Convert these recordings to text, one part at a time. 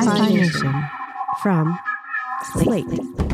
Hi-Fi Nation from Slate.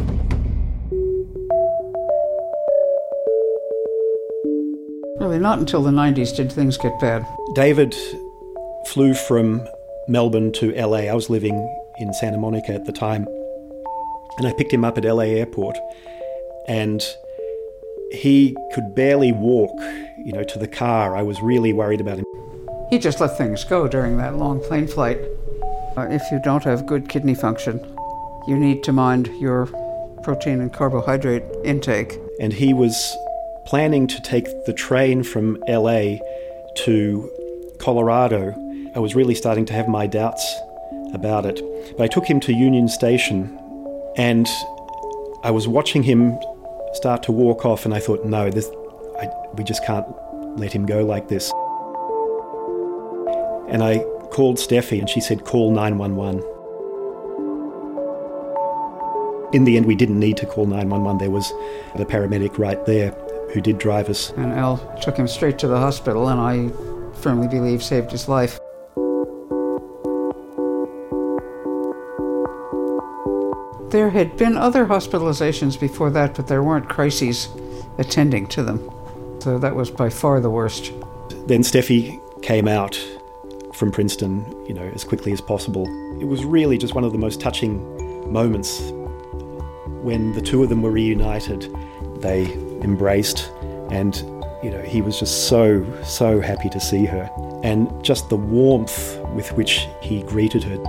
Really, not until the 90s did things get bad. David flew from Melbourne to LA. I was living in Santa Monica at the time. And I picked him up at LA airport. And he could barely walk, to the car. I was really worried about him. He just let things go during that long plane flight. If you don't have good kidney function, you need to mind your protein and carbohydrate intake. And he was planning to take the train from LA to Colorado. I was really starting to have my doubts about it. But I took him to Union Station, and I was watching him start to walk off, and I thought, no, we just can't let him go like this. And I called Steffi, and she said, call 911. In the end, we didn't need to call 911. There was the paramedic right there who did drive us. And Al took him straight to the hospital, and I firmly believe saved his life. There had been other hospitalizations before that, but there weren't crises attending to them. So that was by far the worst. Then Steffi came out from Princeton, as quickly as possible. It was really just one of the most touching moments when the two of them were reunited. They embraced, and, he was just so, so happy to see her. And just the warmth with which he greeted her.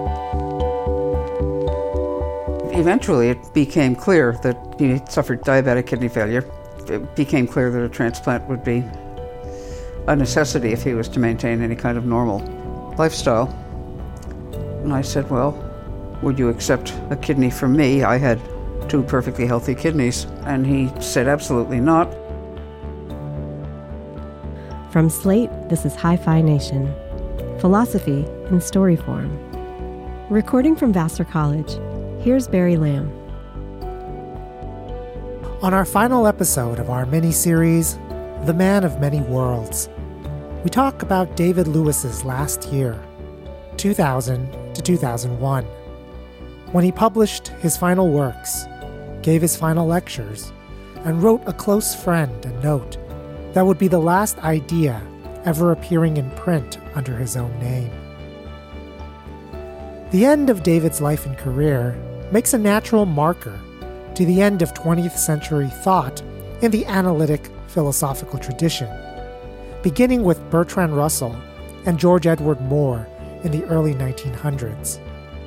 Eventually, it became clear that he suffered diabetic kidney failure. It became clear that a transplant would be a necessity if he was to maintain any kind of normal lifestyle. And I said, well, would you accept a kidney from me? I had 2 perfectly healthy kidneys. And he said, absolutely not. From Slate, this is Hi-Fi Nation, philosophy in story form. Recording from Vassar College, here's Barry Lamb. On our final episode of our mini-series, The Man of Many Worlds, we talk about David Lewis's last year, 2000 to 2001, when he published his final works, gave his final lectures, and wrote a close friend a note that would be the last idea ever appearing in print under his own name. The end of David's life and career makes a natural marker to the end of 20th century thought in the analytic philosophical tradition, beginning with Bertrand Russell and George Edward Moore in the early 1900s.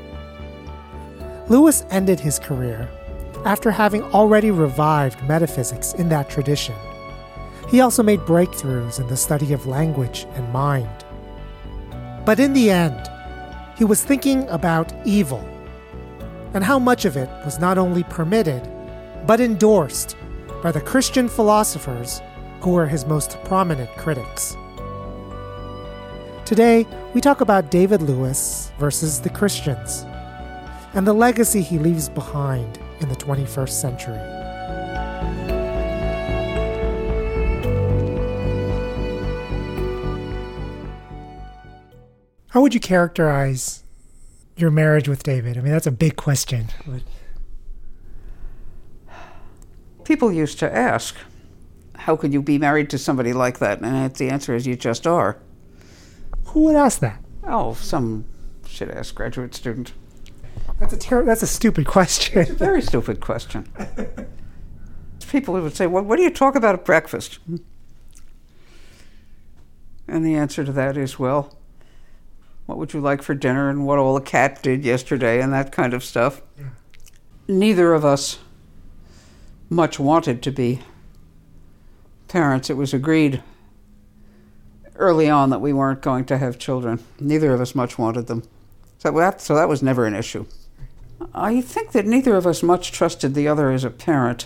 Lewis ended his career after having already revived metaphysics in that tradition. He also made breakthroughs in the study of language and mind. But in the end, he was thinking about evil and how much of it was not only permitted, but endorsed by the Christian philosophers who were his most prominent critics. Today, we talk about David Lewis versus the Christians and the legacy he leaves behind in the 21st century. How would you characterize your marriage with David? I mean, that's a big question. People used to ask, how could you be married to somebody like that? And the answer is, you just are. Who would ask that? Oh, some shit-ass graduate student. That's a stupid question. It's a very stupid question. People would say, well, what do you talk about at breakfast? And the answer to that is, well, what would you like for dinner and what all the cat did yesterday and that kind of stuff. Yeah. Neither of us much wanted to be parents. It was agreed early on that we weren't going to have children. Neither of us much wanted them. So that was never an issue. I think that neither of us much trusted the other as a parent.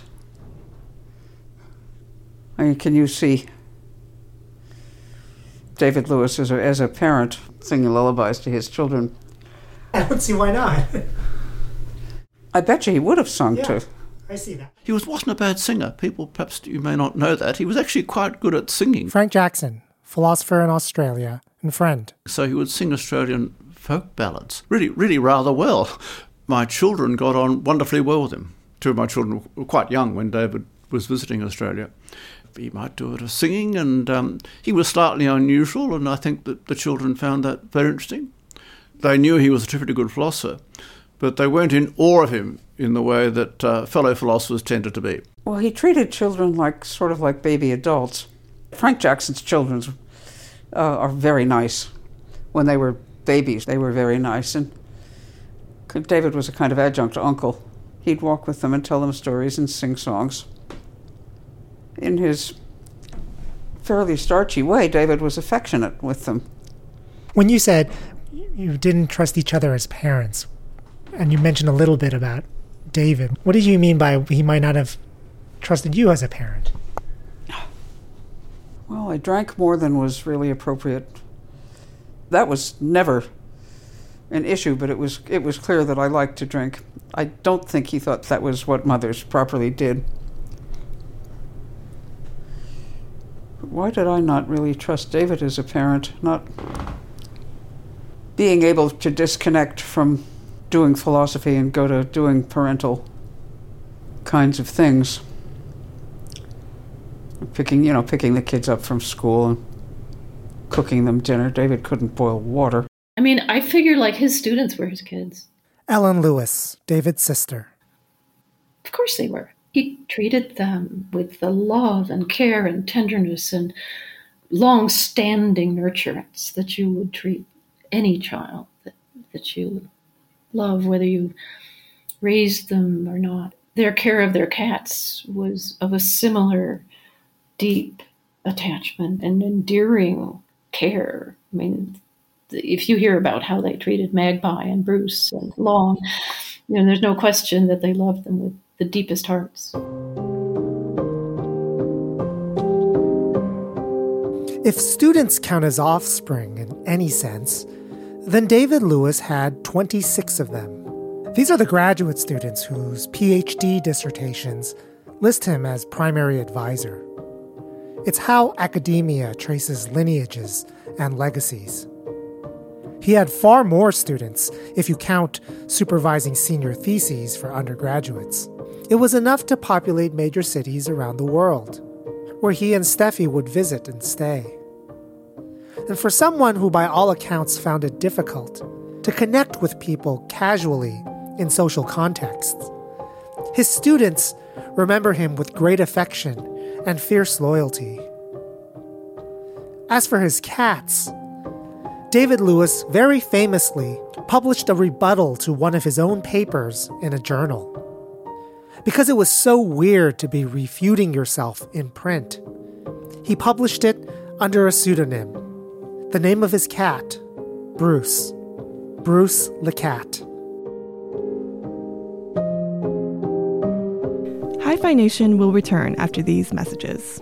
I mean, can you see David Lewis as a parent singing lullabies to his children? I don't see why not. I bet you he would have sung too. I see that. He wasn't a bad singer. People, perhaps you may not know that. He was actually quite good at singing. Frank Jackson, philosopher in Australia and friend. So he would sing Australian folk ballads. Really rather well. My children got on wonderfully well with him. Two of my children were quite young when David was visiting Australia. He might do a bit of singing, and he was slightly unusual, and I think that the children found that very interesting. They knew he was a terrifically good philosopher, but they weren't in awe of him in the way that fellow philosophers tended to be. Well, he treated children sort of like baby adults. Frank Jackson's children are very nice. When they were babies, they were very nice, and David was a kind of adjunct uncle. He'd walk with them and tell them stories and sing songs. In his fairly starchy way, David was affectionate with them. When you said you didn't trust each other as parents, and you mentioned a little bit about David, what did you mean by he might not have trusted you as a parent? Well, I drank more than was really appropriate. That was never an issue, but it was clear that I liked to drink. I don't think he thought that was what mothers properly did. But why did I not really trust David as a parent? Not being able to disconnect from doing philosophy and go to doing parental kinds of things. Picking the kids up from school and cooking them dinner. David couldn't boil water. I mean, I figure like his students were his kids. Ellen Lewis, David's sister. Of course they were. He treated them with the love and care and tenderness and long-standing nurturance that you would treat any child that you love, whether you raised them or not. Their care of their cats was of a similar deep attachment and endearing care. I mean, if you hear about how they treated Magpie and Bruce and Long, there's no question that they loved them with the deepest hearts. If students count as offspring in any sense, then David Lewis had 26 of them. These are the graduate students whose PhD dissertations list him as primary advisor. It's how academia traces lineages and legacies. He had far more students if you count supervising senior theses for undergraduates. It was enough to populate major cities around the world, where he and Steffi would visit and stay. And for someone who by all accounts found it difficult to connect with people casually in social contexts, his students remember him with great affection and fierce loyalty. As for his cats, David Lewis very famously published a rebuttal to one of his own papers in a journal. Because it was so weird to be refuting yourself in print, he published it under a pseudonym. The name of his cat, Bruce the cat. Hi-Fi Nation will return after these messages.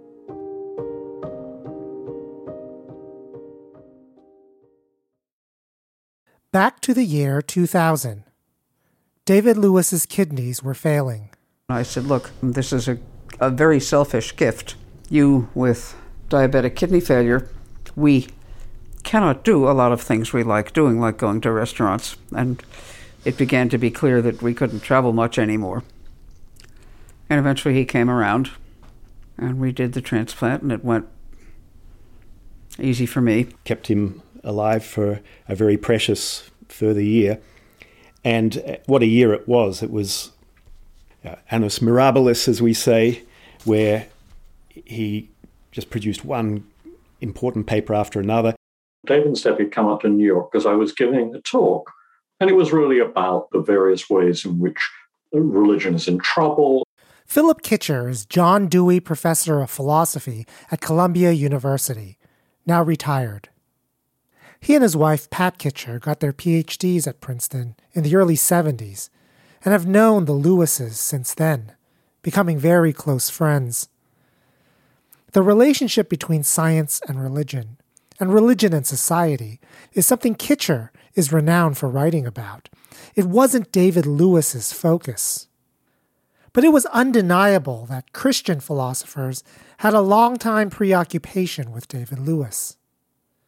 Back to the year 2000. David Lewis's kidneys were failing. I said, look, this is a very selfish gift. You with diabetic kidney failure, we cannot do a lot of things we like doing, like going to restaurants. And it began to be clear that we couldn't travel much anymore. And eventually he came around, and we did the transplant, and it went easy for me. Kept him alive for a very precious further year. And what a year it was. It was annus mirabilis, as we say, where he just produced one important paper after another. David and Steffi had come up to New York because I was giving a talk, and it was really about the various ways in which religion is in trouble. Philip Kitcher is John Dewey Professor of Philosophy at Columbia University, now retired. He and his wife, Pat Kitcher, got their PhDs at Princeton in the early 70s and have known the Lewises since then, becoming very close friends. The relationship between science and religion and society is something Kitcher is renowned for writing about. It wasn't David Lewis's focus. But it was undeniable that Christian philosophers had a long-time preoccupation with David Lewis.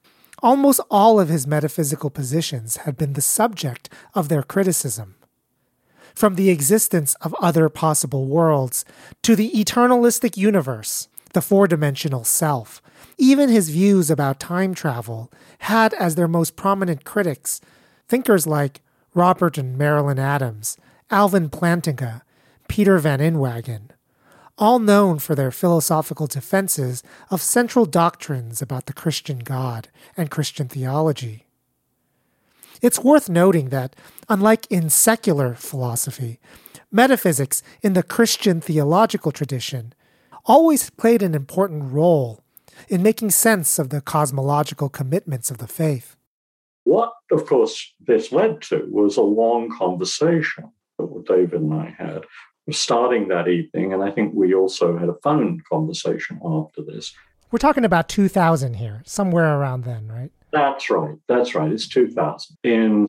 Almost all of his metaphysical positions had been the subject of their criticism. From the existence of other possible worlds to the eternalistic universe, the four-dimensional self, even his views about time travel had as their most prominent critics thinkers like Robert and Marilyn Adams, Alvin Plantinga, Peter Van Inwagen, all known for their philosophical defenses of central doctrines about the Christian God and Christian theology. It's worth noting that, unlike in secular philosophy, metaphysics in the Christian theological tradition always played an important role in making sense of the cosmological commitments of the faith. What, of course, this led to was a long conversation that David and I had starting that evening, and I think we also had a phone conversation after this. We're talking about 2000 here, somewhere around then, right? That's right. It's 2000. In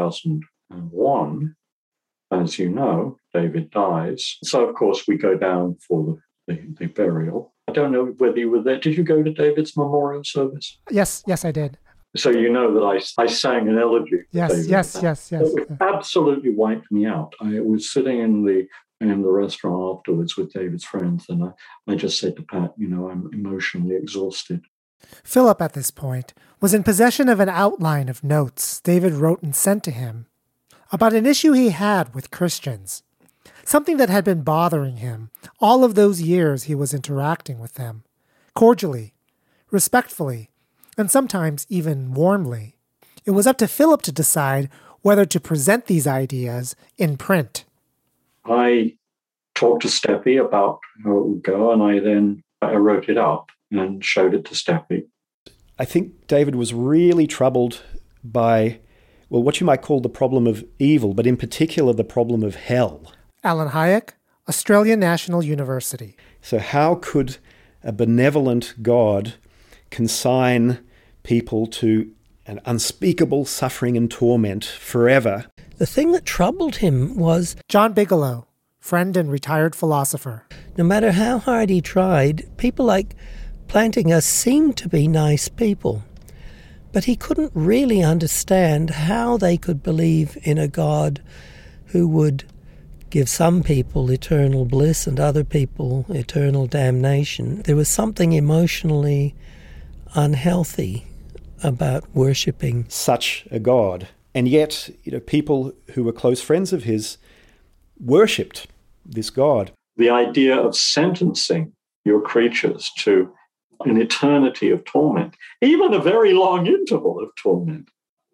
2001, as you know, David dies. So, of course, we go down for the burial. I don't know whether you were there. Did you go to David's memorial service? Yes, I did. So you know that I sang an elegy. Yes. It absolutely wiped me out. I was sitting in the restaurant afterwards with David's friends, and I just said to Pat, I'm emotionally exhausted. Philip, at this point, was in possession of an outline of notes David wrote and sent to him about an issue he had with Christians, something that had been bothering him all of those years he was interacting with them, cordially, respectfully, and sometimes even warmly. It was up to Philip to decide whether to present these ideas in print. I talked to Steffi about how it would go, and I wrote it up and showed it to Steffi. I think David was really troubled by, what you might call the problem of evil, but in particular the problem of hell. Alan Hayek, Australian National University. So how could a benevolent God consign people to an unspeakable suffering and torment forever? The thing that troubled him was John Bigelow, friend and retired philosopher. No matter how hard he tried, people like Plantinga seemed to be nice people. But he couldn't really understand how they could believe in a God who would give some people eternal bliss and other people eternal damnation. There was something emotionally unhealthy about worshipping such a God. And yet, people who were close friends of his worshipped this God. The idea of sentencing your creatures to an eternity of torment, even a very long interval of torment,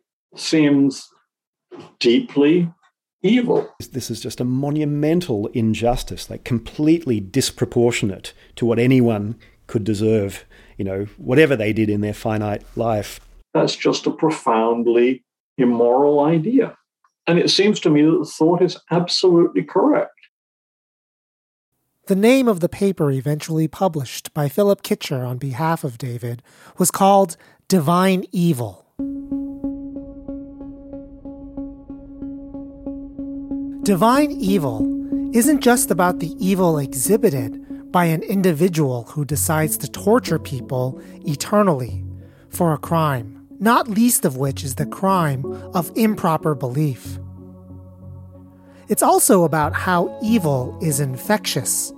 seems deeply evil. This is just a monumental injustice, like completely disproportionate to what anyone could deserve, whatever they did in their finite life. That's just a profoundly immoral idea. And it seems to me that the thought is absolutely correct. The name of the paper eventually published by Philip Kitcher on behalf of David was called Divine Evil. Divine evil isn't just about the evil exhibited by an individual who decides to torture people eternally for a crime, not least of which is the crime of improper belief. It's also about how evil is infectious.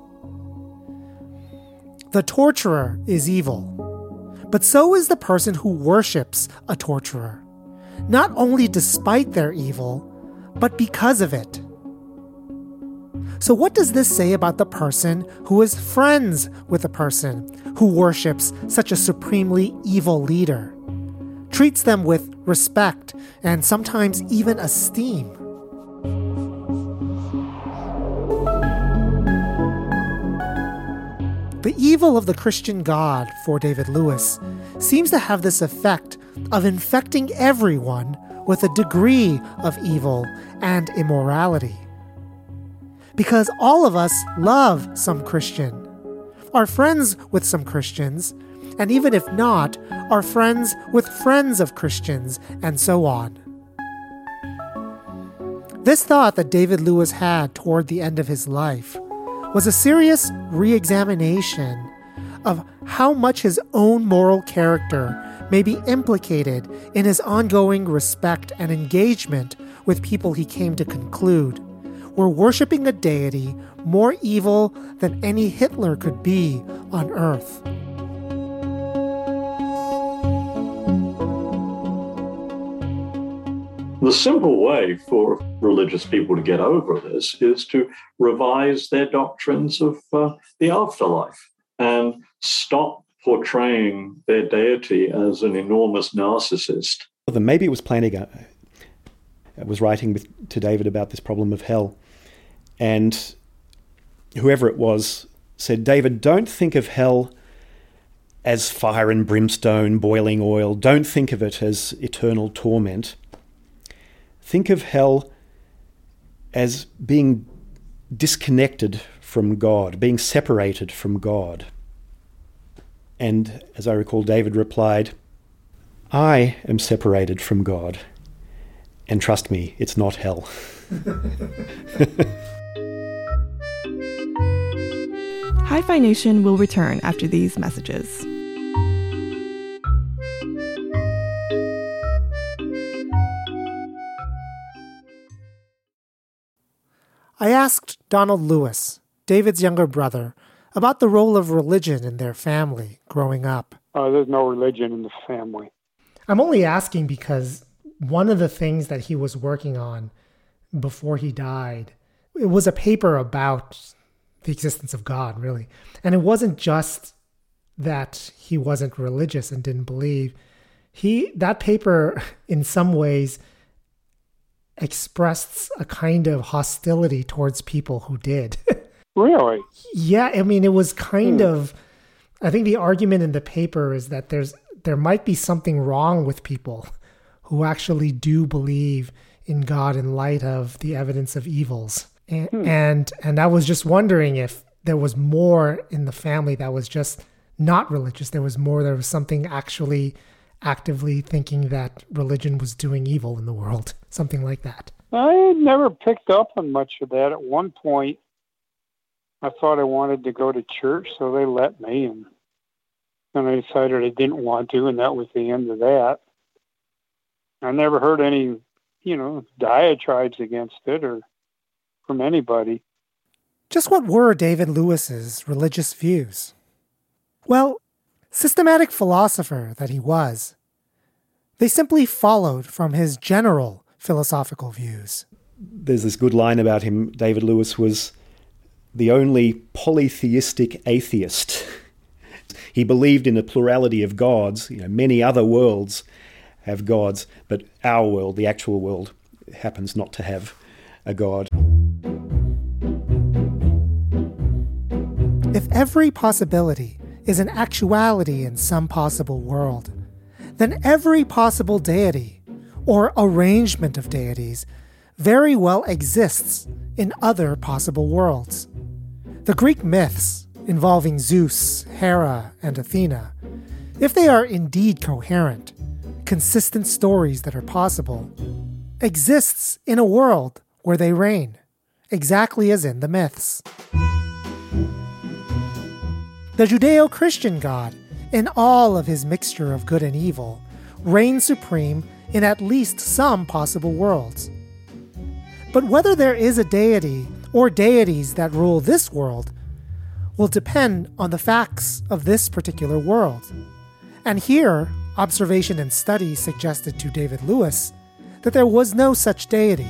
The torturer is evil, but so is the person who worships a torturer, not only despite their evil, but because of it. So what does this say about the person who is friends with a person who worships such a supremely evil leader, treats them with respect and sometimes even esteem? The evil of the Christian God, for David Lewis, seems to have this effect of infecting everyone with a degree of evil and immorality. Because all of us love some Christian, are friends with some Christians, and even if not, are friends with friends of Christians, and so on. This thought that David Lewis had toward the end of his life was a serious re-examination of how much his own moral character may be implicated in his ongoing respect and engagement with people he came to conclude were worshiping a deity more evil than any Hitler could be on Earth. The simple way for religious people to get over this is to revise their doctrines of the afterlife and stop portraying their deity as an enormous narcissist. Maybe it was Plantinga was writing to David about this problem of hell, and whoever it was said, David, don't think of hell as fire and brimstone, boiling oil. Don't think of it as eternal torment. Think of hell as being disconnected from God, being separated from God. And as I recall, David replied, I am separated from God. And trust me, it's not hell. Hi-Fi Nation will return after these messages. I asked Donald Lewis, David's younger brother, about the role of religion in their family growing up. There's no religion in the family. I'm only asking because one of the things that he was working on before he died, it was a paper about the existence of God, really. And it wasn't just that he wasn't religious and didn't believe. That paper, in some ways, expressed a kind of hostility towards people who did. Really? Yeah, I mean, it was kind of, I think the argument in the paper is that there might be something wrong with people who actually do believe in God in light of the evidence of evils. And I was just wondering if there was more in the family that was just not religious. There was something actually actively thinking that religion was doing evil in the world, something like that. I never picked up on much of that. At one point, I thought I wanted to go to church, so they let me, and then I decided I didn't want to, and that was the end of that. I never heard any, diatribes against it or from anybody. Just what were David Lewis's religious views? Well, systematic philosopher that he was, they simply followed from his general philosophical views. There's this good line about him. David Lewis was the only polytheistic atheist. He believed in a plurality of gods. Many other worlds have gods, but our world, the actual world, happens not to have a god. If every possibility is an actuality in some possible world, then every possible deity, or arrangement of deities, very well exists in other possible worlds. The Greek myths involving Zeus, Hera, and Athena, if they are indeed coherent, consistent stories that are possible, exists in a world where they reign, exactly as in the myths. The Judeo-Christian God, in all of his mixture of good and evil, reigns supreme in at least some possible worlds. But whether there is a deity or deities that rule this world will depend on the facts of this particular world. And here, observation and study suggested to David Lewis that there was no such deity.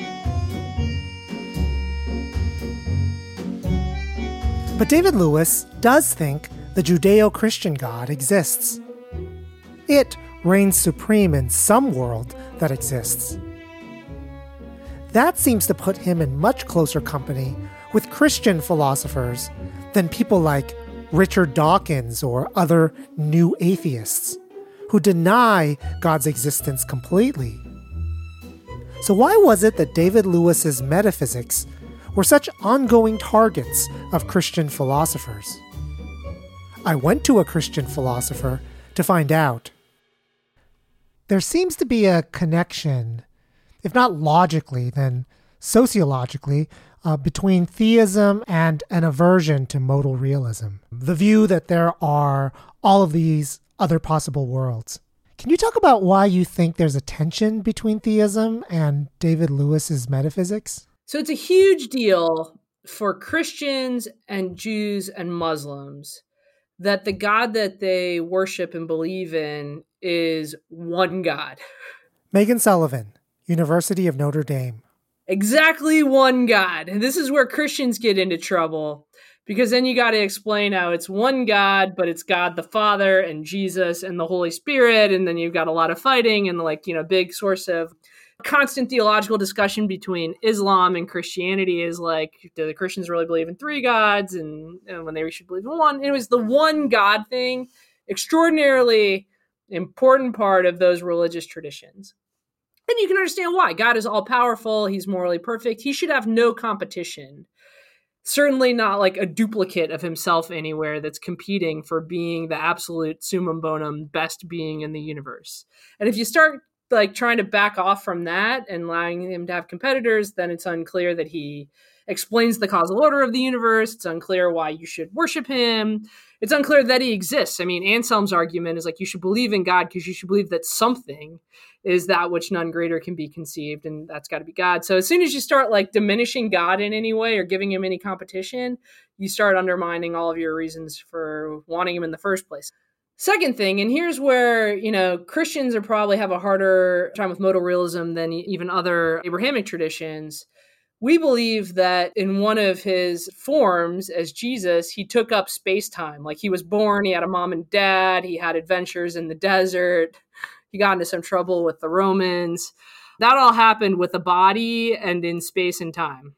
But David Lewis does think the Judeo-Christian God exists. It reigns supreme in some world that exists. That seems to put him in much closer company with Christian philosophers than people like Richard Dawkins or other new atheists who deny God's existence completely. So why was it that David Lewis's metaphysics were such ongoing targets of Christian philosophers? I went to a Christian philosopher to find out. There seems to be a connection, if not logically, then sociologically, between theism and an aversion to modal realism. The view that there are all of these other possible worlds. Can you talk about why you think there's a tension between theism and David Lewis's metaphysics? So it's a huge deal for Christians and Jews and Muslims that the God that they worship and believe in is one God. Megan Sullivan, University of Notre Dame. Exactly one God. And this is where Christians get into trouble, because then you got to explain how it's one God, but it's God the Father and Jesus and the Holy Spirit. And then you've got a lot of fighting and big source of constant theological discussion between Islam and Christianity is like, do the Christians really believe in three gods? And when they should believe in one. It was the one God thing, extraordinarily important part of those religious traditions. And you can understand why. God is all powerful. He's morally perfect. He should have no competition. Certainly not like a duplicate of himself anywhere that's competing for being the absolute summum bonum best being in the universe. And if you start trying to back off from that and allowing him to have competitors, then it's unclear that he explains the causal order of the universe. It's unclear why you should worship him. It's unclear that he exists. I mean, Anselm's argument is you should believe in God because you should believe that something is that which none greater can be conceived, and that's got to be God. So as soon as you start diminishing God in any way or giving him any competition, you start undermining all of your reasons for wanting him in the first place. Second thing, and here's where, Christians are probably have a harder time with modal realism than even other Abrahamic traditions. We believe that in one of his forms as Jesus, he took up space-time. He was born, he had a mom and dad, he had adventures in the desert, he got into some trouble with the Romans. That all happened with a body and in space and time.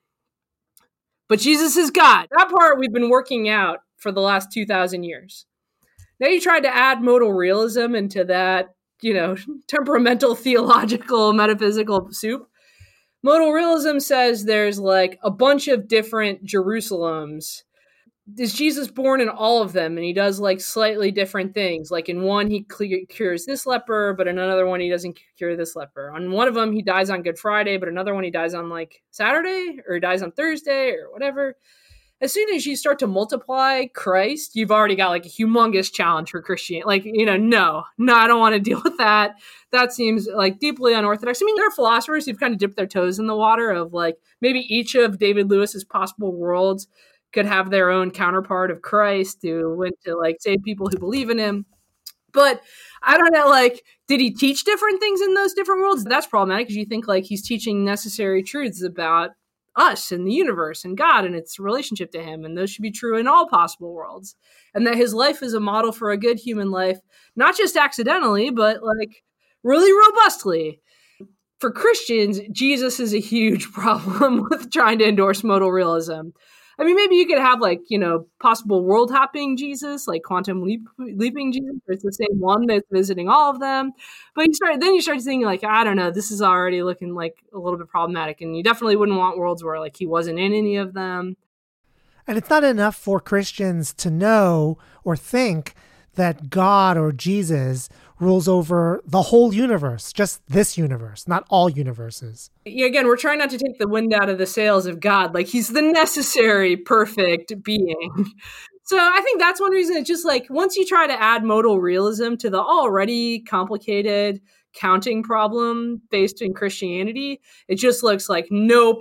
But Jesus is God. That part we've been working out for the last 2,000 years. Now you tried to add modal realism into that, temperamental, theological, metaphysical soup. Modal realism says there's a bunch of different Jerusalems. Is Jesus born in all of them? And he does slightly different things. In one, he cures this leper, but in another one, he doesn't cure this leper. On one of them, he dies on Good Friday, but another one, he dies on Saturday, or he dies on Thursday, or whatever. As soon as you start to multiply Christ, you've already got a humongous challenge for Christianity. No, I don't want to deal with that. That seems deeply unorthodox. I mean, there are philosophers who've kind of dipped their toes in the water of maybe each of David Lewis's possible worlds could have their own counterpart of Christ who went to save people who believe in him. But I don't know, did he teach different things in those different worlds? That's problematic because you think he's teaching necessary truths about us and the universe and God and its relationship to him. And those should be true in all possible worlds. And that his life is a model for a good human life, not just accidentally, but really robustly. For Christians, Jesus is a huge problem with trying to endorse modal realism. I mean, maybe you could have possible world hopping Jesus, quantum leaping Jesus, or it's the same one that's visiting all of them. But you start thinking I don't know, this is already looking a little bit problematic, and you definitely wouldn't want worlds where he wasn't in any of them. And it's not enough for Christians to know or think that God or Jesus rules over the whole universe, just this universe, not all universes. Yeah, again, we're trying not to take the wind out of the sails of God. He's the necessary, perfect being. So I think that's one reason. It's just once you try to add modal realism to the already complicated counting problem based in Christianity, it just looks nope.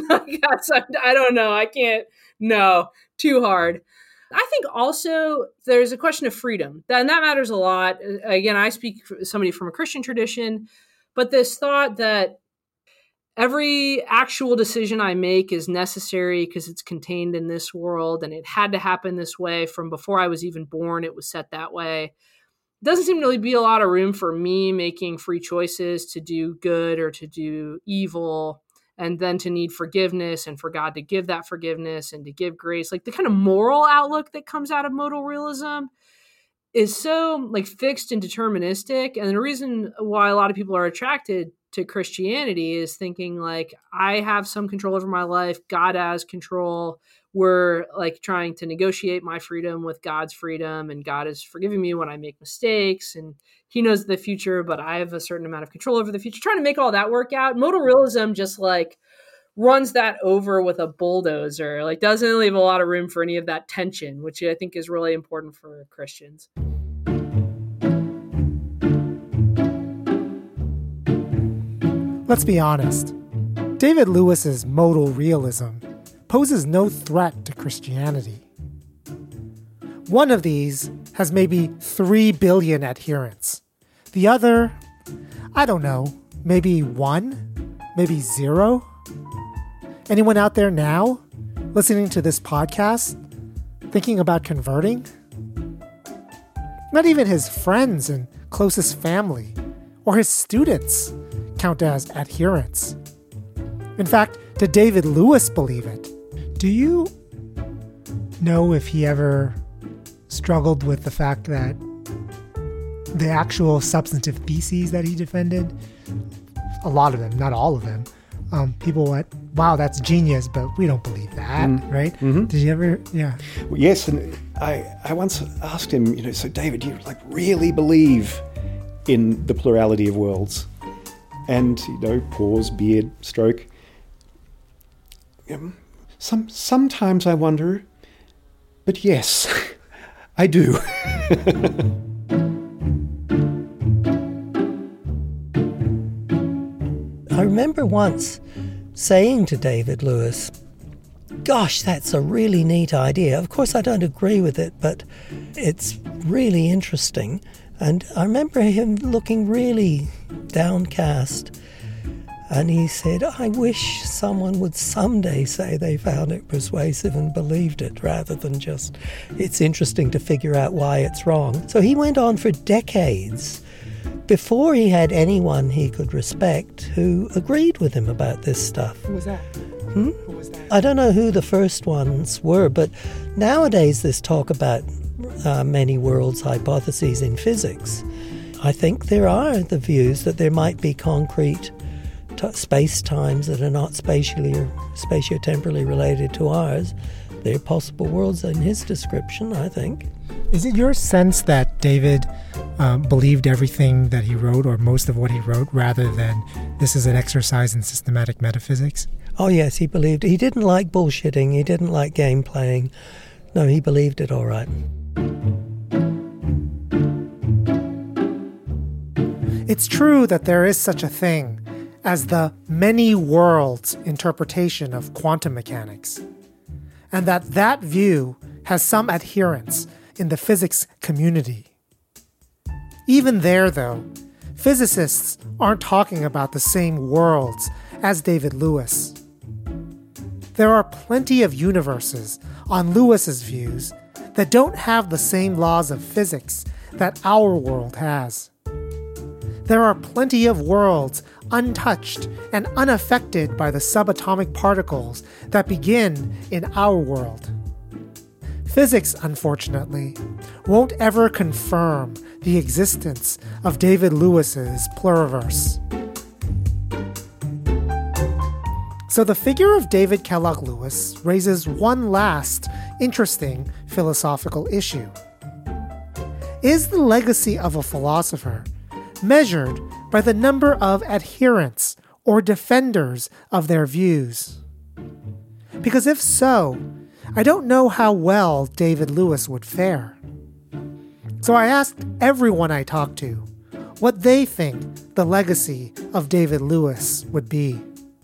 I don't know. I can't. No, too hard. I think also there's a question of freedom, and that matters a lot. Again, I speak somebody from a Christian tradition, but this thought that every actual decision I make is necessary because it's contained in this world and it had to happen this way from before I was even born, it was set that way. Doesn't seem to really be a lot of room for me making free choices to do good or to do evil, and then to need forgiveness and for God to give that forgiveness and to give grace. The kind of moral outlook that comes out of modal realism is so fixed and deterministic. And the reason why a lot of people are attracted to Christianity is thinking I have some control over my life. God has control. We're trying to negotiate my freedom with God's freedom, and God is forgiving me when I make mistakes, and he knows the future, but I have a certain amount of control over the future. Trying to make all that work out. Modal realism just runs that over with a bulldozer. Doesn't leave a lot of room for any of that tension, which I think is really important for Christians. Let's be honest. David Lewis's modal realism poses no threat to Christianity. One of these has maybe 3 billion adherents. The other, I don't know, maybe 1, maybe 0. Anyone out there now listening to this podcast thinking about converting? Not even his friends and closest family or his students count as adherents. In fact, did David Lewis believe it? Do you know if he ever struggled with the fact that the actual substantive theses that he defended, a lot of them, not all of them, people went, wow, that's genius, but we don't believe that, right? Mm-hmm. Did you ever, yeah. Well, yes, and I once asked him, so David, do you really believe in the plurality of worlds? And, pause, beard, stroke. Sometimes I wonder, but yes, I do. I remember once saying to David Lewis, gosh, that's a really neat idea. Of course, I don't agree with it, but it's really interesting. And I remember him looking really downcast. And he said, I wish someone would someday say they found it persuasive and believed it, rather than just, it's interesting to figure out why it's wrong. So he went on for decades before he had anyone he could respect who agreed with him about this stuff. Who was that? Who was that? I don't know who the first ones were, but nowadays there's talk about many worlds hypotheses in physics. I think there are the views that there might be concrete space-times that are not spatially or spatiotemporally related to ours. There are possible worlds in his description, I think. Is it your sense that David believed everything that he wrote, or most of what he wrote, rather than this is an exercise in systematic metaphysics? Oh yes, he believed it. He didn't like bullshitting. He didn't like game playing. No, he believed it all right. It's true that there is such a thing as the many worlds interpretation of quantum mechanics, and that view has some adherents in the physics community. Even there, though, physicists aren't talking about the same worlds as David Lewis. There are plenty of universes on Lewis's views that don't have the same laws of physics that our world has. There are plenty of worlds untouched and unaffected by the subatomic particles that begin in our world. Physics, unfortunately, won't ever confirm the existence of David Lewis's pluriverse. So the figure of David Kellogg Lewis raises one last interesting philosophical issue. Is the legacy of a philosopher measured by the number of adherents or defenders of their views? Because if so, I don't know how well David Lewis would fare. So I asked everyone I talked to what they think the legacy of David Lewis would be.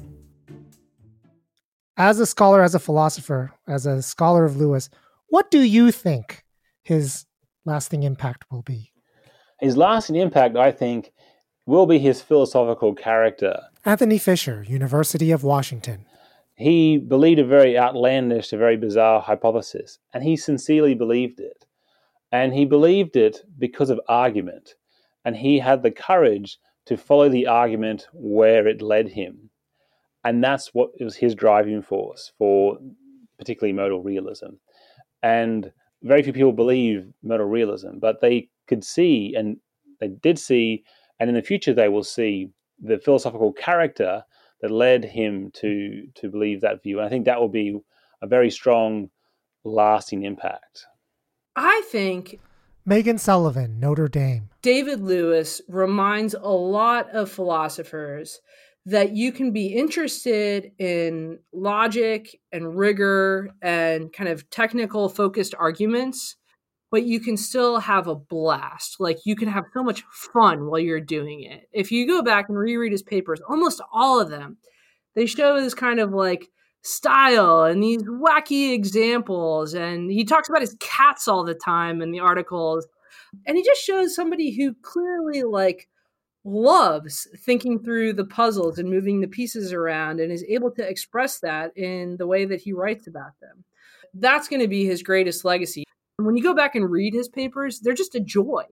As a scholar, as a philosopher, as a scholar of Lewis, what do you think his lasting impact will be? His lasting impact, I think, will be his philosophical character. Anthony Fisher, University of Washington. He believed a very outlandish, a very bizarre hypothesis, and he sincerely believed it. And he believed it because of argument, and he had the courage to follow the argument where it led him. And that's what was his driving force for particularly modal realism. And very few people believe modal realism, but they could see, and they did see, and in the future they will see the philosophical character that led him to believe that view. And I think that will be a very strong, lasting impact. I think Megan Sullivan, Notre Dame. David Lewis reminds a lot of philosophers that you can be interested in logic and rigor and kind of technical focused arguments, but you can still have a blast. Like, you can have so much fun while you're doing it. If you go back and reread his papers, almost all of them, they show this kind of like style and these wacky examples. And he talks about his cats all the time in the articles. And he just shows somebody who clearly like loves thinking through the puzzles and moving the pieces around and is able to express that in the way that he writes about them. That's going to be his greatest legacy. When you go back and read his papers, they're just a joy.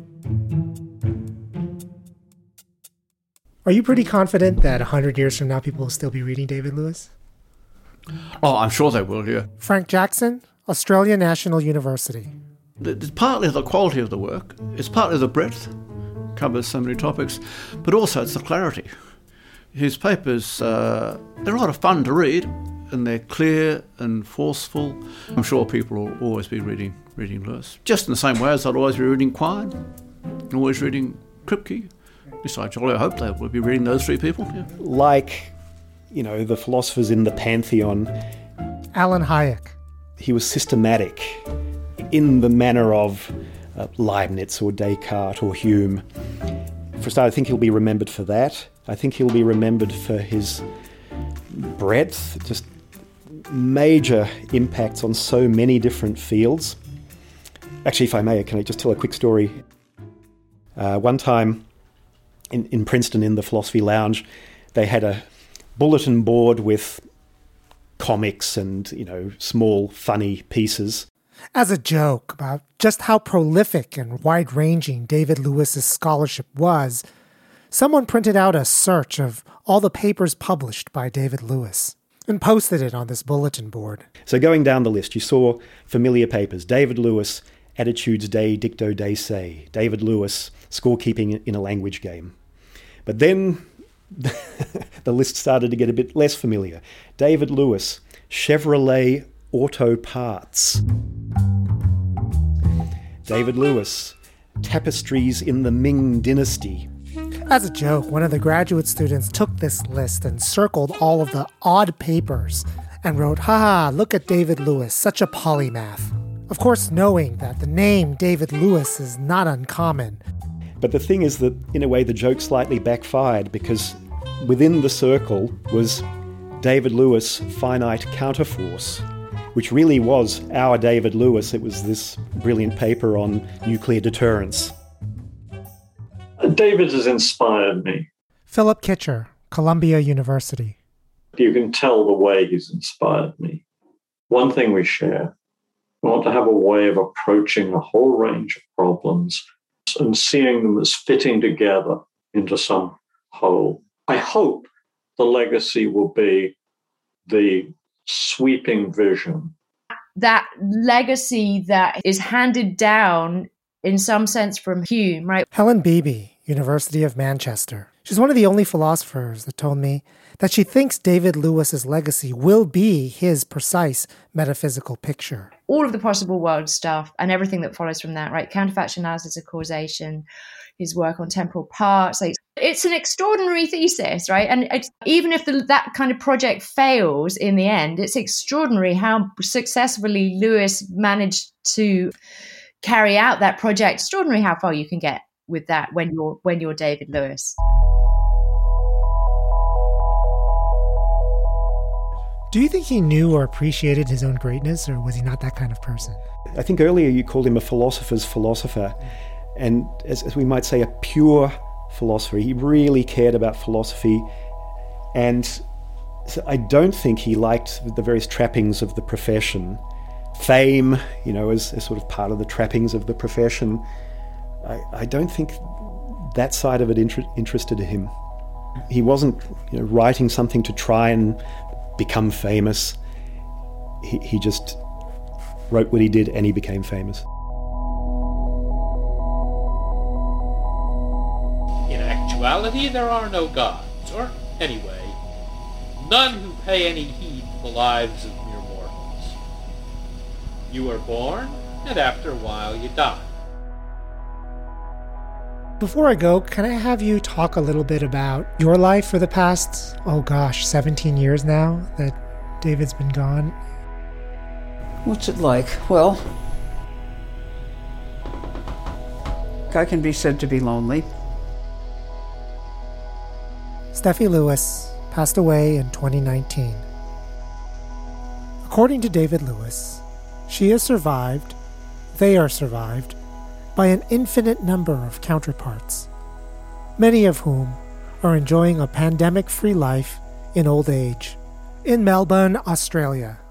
Are you pretty confident that 100 years from now people will still be reading David Lewis? Oh, I'm sure they will, yeah. Frank Jackson, Australia National University. It's partly the quality of the work, it's partly the breadth, covers so many topics, but also it's the clarity. His papers, they're a lot of fun to read, and they're clear and forceful. I'm sure people will always be reading Lewis, just in the same way as they'll always be reading Quine, always reading Kripke. Besides, I hope they will be reading those three people. Yeah. Like, the philosophers in the pantheon. Alan Hayek. He was systematic in the manner of Leibniz or Descartes or Hume. For a start, I think he'll be remembered for that. I think he'll be remembered for his breadth, just major impacts on so many different fields. Actually, if I may, can I just tell a quick story? One time in Princeton, in the Philosophy Lounge, they had a bulletin board with comics and, small, funny pieces. As a joke about just how prolific and wide-ranging David Lewis's scholarship was, someone printed out a search of all the papers published by David Lewis and posted it on this bulletin board. So going down the list, you saw familiar papers. David Lewis, Attitudes de Dicto de Se. David Lewis, Scorekeeping in a Language Game. But then the list started to get a bit less familiar. David Lewis, Chevrolet Auto Parts. David Lewis, Tapestries in the Ming Dynasty. As a joke, one of the graduate students took this list and circled all of the odd papers and wrote, "Haha, look at David Lewis, such a polymath." Of course, knowing that the name David Lewis is not uncommon. But the thing is that, in a way, the joke slightly backfired because within the circle was David Lewis Finite Counterforce, which really was our David Lewis. It was this brilliant paper on nuclear deterrence. David has inspired me. Philip Kitcher, Columbia University. You can tell the way he's inspired me. One thing we share, we want to have a way of approaching a whole range of problems and seeing them as fitting together into some whole. I hope the legacy will be the sweeping vision. That legacy that is handed down in some sense from Hume, right? Helen Beebe, University of Manchester. She's one of the only philosophers that told me that she thinks David Lewis's legacy will be his precise metaphysical picture. All of the possible world stuff and everything that follows from that, right? Counterfactual analysis of causation, his work on temporal parts. Like, it's an extraordinary thesis, right? And even if that kind of project fails in the end, it's extraordinary how successfully Lewis managed to carry out that project. Extraordinary how far you can get with that when you're David Lewis. Do you think he knew or appreciated his own greatness, or was he not that kind of person? I think earlier you called him a philosopher's philosopher, and as we might say, a pure philosopher. He really cared about philosophy, and so I don't think he liked the various trappings of the profession. Fame, as sort of part of the trappings of the profession. I don't think that side of it interested him. He wasn't writing something to try and become famous. He just wrote what he did and he became famous. In actuality, there are no gods, or anyway, none who pay any heed to the lives of mere mortals. You are born, and after a while you die. Before I go, can I have you talk a little bit about your life for the past, 17 years now that David's been gone? What's it like? Well, I can be said to be lonely. Steffi Lewis passed away in 2019. According to David Lewis, she is survived, they are survived, by an infinite number of counterparts, many of whom are enjoying a pandemic-free life in old age in Melbourne, Australia.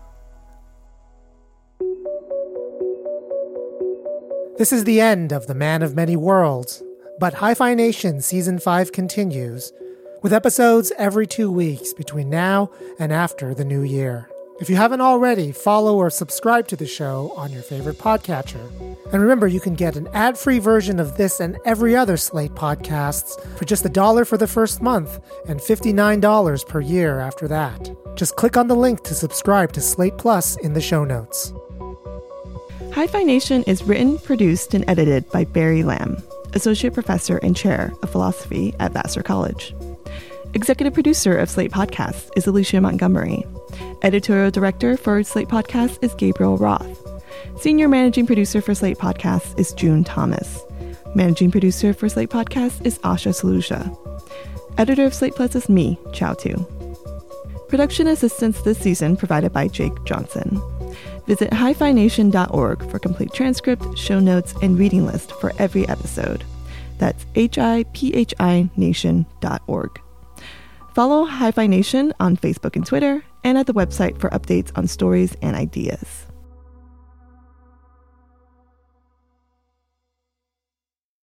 This is the end of The Man of Many Worlds, but Hi-Fi Nation Season 5 continues, with episodes every 2 weeks between now and after the new year. If you haven't already, follow or subscribe to the show on your favorite podcatcher. And remember, you can get an ad-free version of this and every other Slate podcasts for just $1 for the first month and $59 per year after that. Just click on the link to subscribe to Slate Plus in the show notes. Hi-Fi Nation is written, produced, and edited by Barry Lamb, Associate Professor and Chair of Philosophy at Vassar College. Executive producer of Slate Podcasts is Alicia Montgomery. Editorial director for Slate Podcasts is Gabriel Roth. Senior managing producer for Slate Podcasts is June Thomas. Managing producer for Slate Podcasts is Asha Saluja. Editor of Slate Plus is me, Chao Tu. Production assistance this season provided by Jake Johnson. Visit hifination.org for complete transcript, show notes, and reading list for every episode. That's hiphination.org. Follow Hi-Fi Nation on Facebook and Twitter, and at the website for updates on stories and ideas.